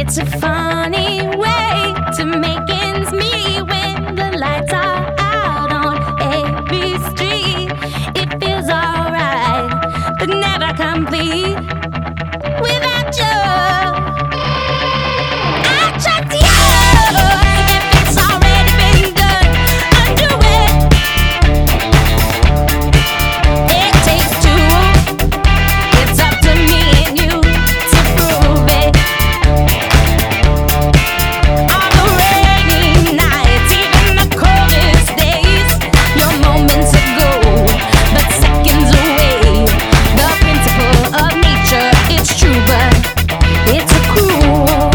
It's a funny way to make ends meet when the lights are out on every street. It feels alright, but never complete without you. I trust you. If it's already been done, undo it. It takes two. It's up to me and you to prove it. On the rainy nights, even the coldest days, your moments ago, but seconds away. The principle of nature, it's true, but it's a cruel world.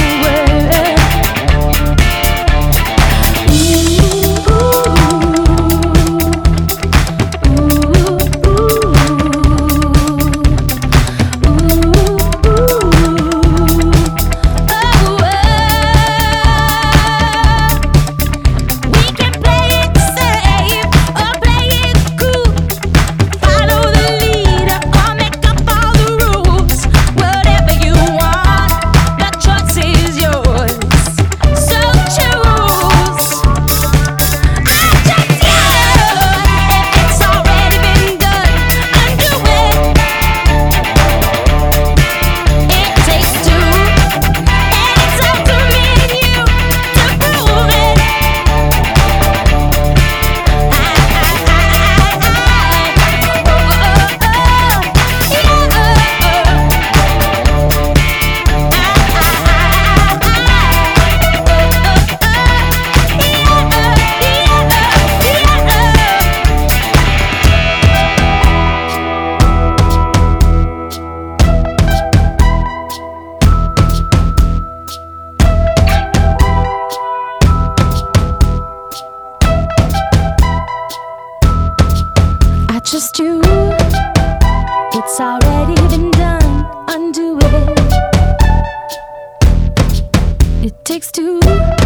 We can play it safe or play it cool. Follow the leader or make up all the rules. Whatever you want, the choice is yours. So choose. I trust you. If it's already been done, undo it. It takes two, and it's up to me and you to prove it. I trust you. It's already been done. Undo it. It takes two.